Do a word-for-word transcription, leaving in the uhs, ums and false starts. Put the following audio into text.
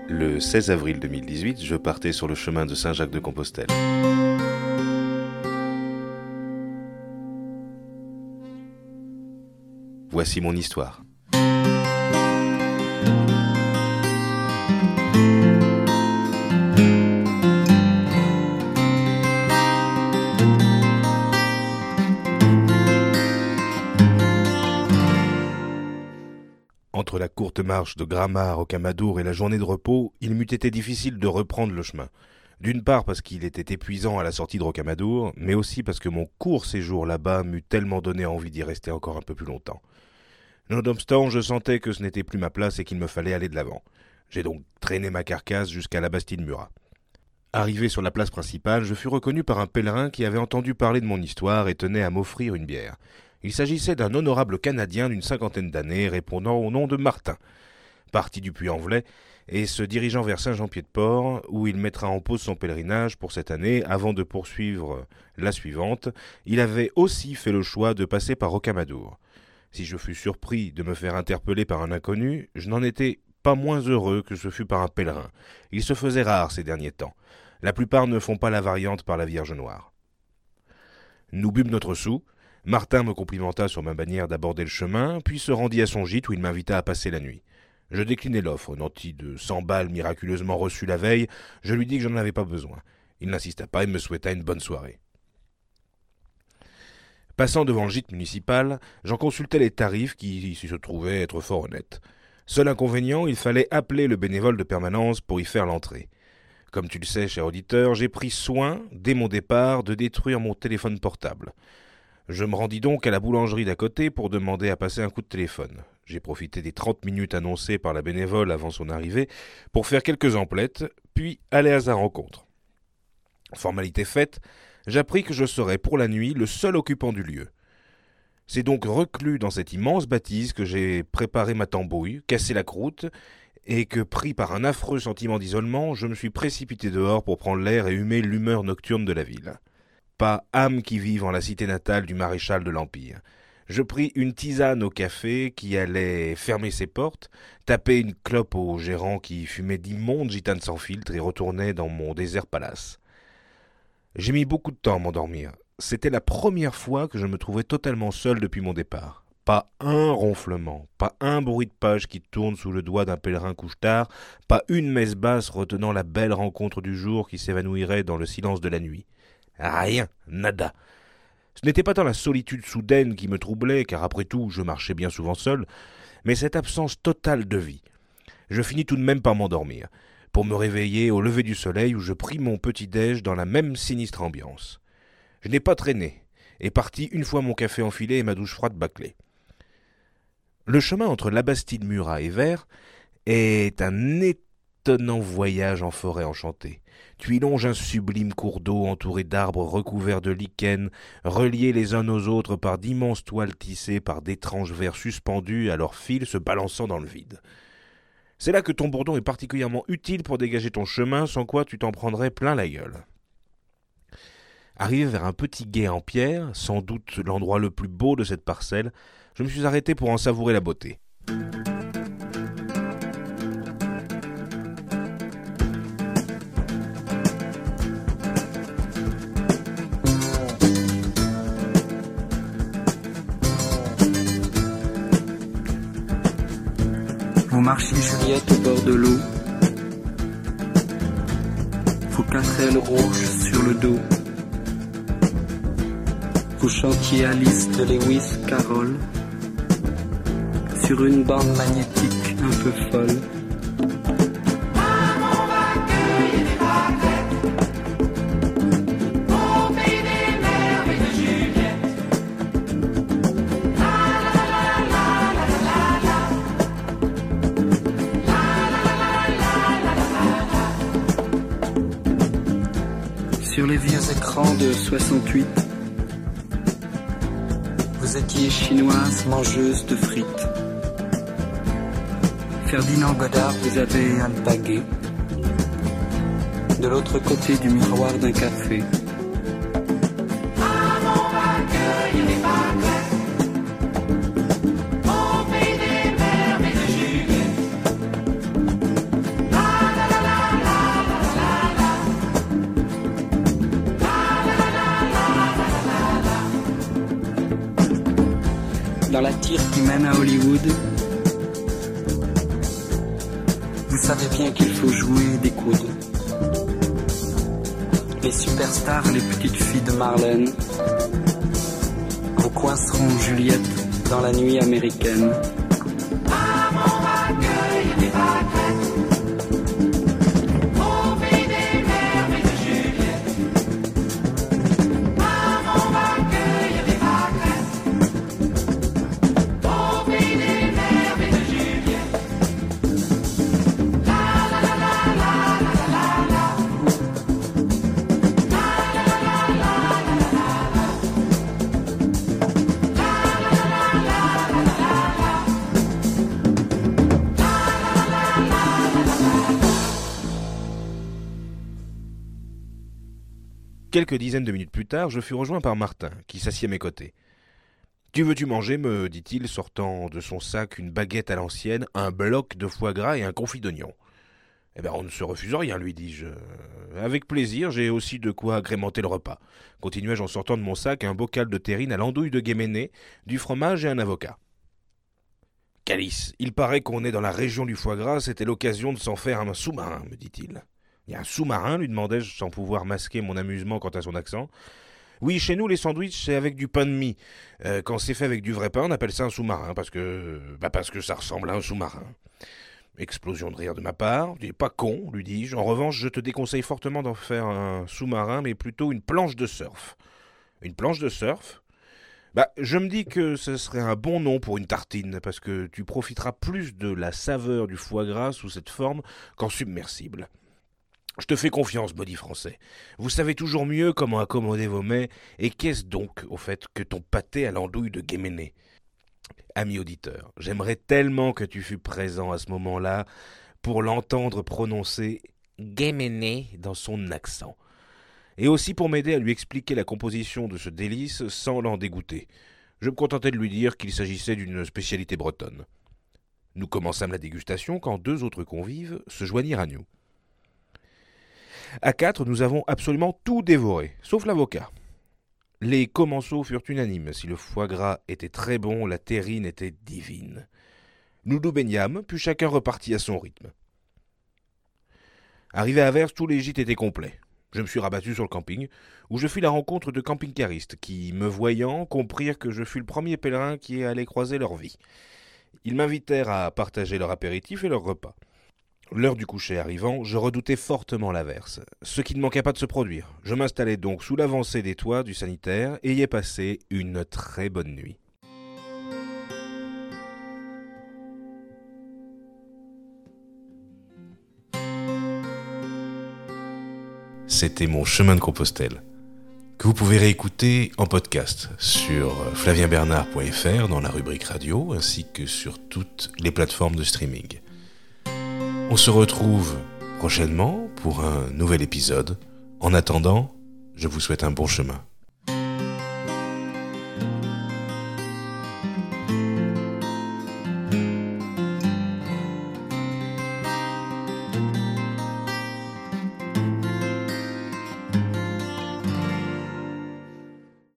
Le seize avril deux mille dix-huit, je partais sur le chemin de Saint-Jacques-de-Compostelle. Voici mon histoire. Entre la courte marche de Grammat à Rocamadour et la journée de repos, il m'eût été difficile de reprendre le chemin. D'une part parce qu'il était épuisant à la sortie de Rocamadour, mais aussi parce que mon court séjour là-bas m'eût tellement donné envie d'y rester encore un peu plus longtemps. Nonobstant, je sentais que ce n'était plus ma place et qu'il me fallait aller de l'avant. J'ai donc traîné ma carcasse jusqu'à la Bastide-Murat. Arrivé sur la place principale, je fus reconnu par un pèlerin qui avait entendu parler de mon histoire et tenait à m'offrir une bière. Il s'agissait d'un honorable Canadien d'une cinquantaine d'années répondant au nom de Martin, parti du Puy-en-Velay et se dirigeant vers Saint-Jean-Pied-de-Port, où il mettra en pause son pèlerinage pour cette année avant de poursuivre la suivante. Il avait aussi fait le choix de passer par Rocamadour. Si je fus surpris de me faire interpeller par un inconnu, je n'en étais pas moins heureux que ce fût par un pèlerin. Il se faisait rare ces derniers temps. La plupart ne font pas la variante par la Vierge Noire. Nous bûmes notre soûl. Martin me complimenta sur ma manière d'aborder le chemin, puis se rendit à son gîte où il m'invita à passer la nuit. Je déclinai l'offre, nanti de cent balles miraculeusement reçues la veille. Je lui dis que je n'en avais pas besoin. Il n'insista pas et me souhaita une bonne soirée. Passant devant le gîte municipal, j'en consultai les tarifs qui se trouvaient être fort honnêtes. Seul inconvénient, il fallait appeler le bénévole de permanence pour y faire l'entrée. Comme tu le sais, cher auditeur, j'ai pris soin, dès mon départ, de détruire mon téléphone portable. Je me rendis donc à la boulangerie d'à côté pour demander à passer un coup de téléphone. J'ai profité des trente minutes annoncées par la bénévole avant son arrivée pour faire quelques emplettes, puis aller à sa rencontre. Formalité faite, j'appris que je serais pour la nuit le seul occupant du lieu. C'est donc reclus dans cette immense bâtisse que j'ai préparé ma tambouille, cassé la croûte, et que, pris par un affreux sentiment d'isolement, je me suis précipité dehors pour prendre l'air et humer l'humeur nocturne de la ville. Pas âme qui vive en la cité natale du maréchal de l'Empire. Je pris une tisane au café qui allait fermer ses portes, taper une clope au gérant qui fumait d'immondes gitanes sans filtre et retournait dans mon désert palace. J'ai mis beaucoup de temps à m'endormir. C'était la première fois que je me trouvais totalement seul depuis mon départ. Pas un ronflement, pas un bruit de page qui tourne sous le doigt d'un pèlerin couche-tard, pas une messe basse retenant la belle rencontre du jour qui s'évanouirait dans le silence de la nuit. Rien, nada. Ce n'était pas tant la solitude soudaine qui me troublait, car après tout, je marchais bien souvent seul, mais cette absence totale de vie. Je finis tout de même par m'endormir, pour me réveiller au lever du soleil où je pris mon petit-déj dans la même sinistre ambiance. Je n'ai pas traîné, et parti une fois mon café enfilé et ma douche froide bâclée. Le chemin entre la Bastide-Murat et Vers est un étonnant voyage en forêt enchantée. Tu y longes un sublime cours d'eau entouré d'arbres recouverts de lichens, reliés les uns aux autres par d'immenses toiles tissées par d'étranges vers suspendus à leurs fils se balançant dans le vide. C'est là que ton bourdon est particulièrement utile pour dégager ton chemin, sans quoi tu t'en prendrais plein la gueule. Arrivé vers un petit gué en pierre, sans doute l'endroit le plus beau de cette parcelle, je me suis arrêté pour en savourer la beauté. Vous marchiez Juliette au bord de l'eau, vos quatre ailes rouges sur le dos. Vous chantiez Alice de Lewis Carroll sur une bande magnétique un peu folle. Sur les vieux écrans de soixante-huit, vous étiez chinoise, mangeuse de frites. Ferdinand Godard vous avait alpagué de l'autre côté du miroir d'un café. Au pays des mers et de Juliette. La voiture qui mène à Hollywood. Vous savez bien qu'il faut jouer des coudes. Les superstars, les petites filles de Marlène vous coinceront Juliette dans la nuit américaine. Maman va cueillir des pâquerettes au pays des merveilles de Juliette. Maman va cueillir des pâquerettes au pays des merveilles de Juliette. La la la la la la la la. La la la la la la la la. Quelques dizaines de minutes plus tard, je fus rejoint par Martin, qui s'assit à mes côtés. « Tu veux-tu manger ?» me dit-il, sortant de son sac une baguette à l'ancienne, un bloc de foie gras et un confit d'oignon. « Eh bien, on ne se refuse rien, lui dis-je. « Avec plaisir, j'ai aussi de quoi agrémenter le repas. » Continuai-je en sortant de mon sac un bocal de terrine à l'andouille de Guéméné, du fromage et un avocat. « Calice, il paraît qu'on est dans la région du foie gras, c'était l'occasion de s'en faire un sous-marin, me dit-il. » « Il y a un sous-marin ?» lui demandai-je sans pouvoir masquer mon amusement quant à son accent. « Oui, chez nous, les sandwichs, c'est avec du pain de mie. Euh, quand c'est fait avec du vrai pain, on appelle ça un sous-marin, parce que bah parce que ça ressemble à un sous-marin. » Explosion de rire de ma part. « Tu n'es pas con, lui dis-je. En revanche, je te déconseille fortement d'en faire un sous-marin, mais plutôt une planche de surf. »« Une planche de surf ?»« Bah, je me dis que ce serait un bon nom pour une tartine, parce que tu profiteras plus de la saveur du foie gras sous cette forme qu'en submersible. » Je te fais confiance, body français. Vous savez toujours mieux comment accommoder vos mets, et qu'est-ce donc, au fait, que ton pâté à l'andouille de Guéméné ? Ami auditeur, j'aimerais tellement que tu fus présent à ce moment-là pour l'entendre prononcer Guéméné dans son accent, et aussi pour m'aider à lui expliquer la composition de ce délice sans l'en dégoûter. Je me contentais de lui dire qu'il s'agissait d'une spécialité bretonne. Nous commençâmes la dégustation quand deux autres convives se joignirent à nous. À quatre, nous avons absolument tout dévoré, sauf l'avocat. Les commensaux furent unanimes. Si le foie gras était très bon, la terrine était divine. Nous nous baignâmes, puis chacun repartit à son rythme. Arrivé à Averse, tous les gîtes étaient complets. Je me suis rabattu sur le camping, où je fis la rencontre de camping-caristes qui, me voyant, comprirent que je fus le premier pèlerin qui allait croiser leur vie. Ils m'invitèrent à partager leur apéritif et leur repas. L'heure du coucher arrivant, je redoutais fortement l'averse, ce qui ne manqua pas de se produire. Je m'installai donc sous l'avancée des toits du sanitaire et y ai passé une très bonne nuit. C'était mon chemin de Compostelle, que vous pouvez réécouter en podcast sur flavien bernard point f r dans la rubrique radio, ainsi que sur toutes les plateformes de streaming. On se retrouve prochainement pour un nouvel épisode. En attendant, je vous souhaite un bon chemin.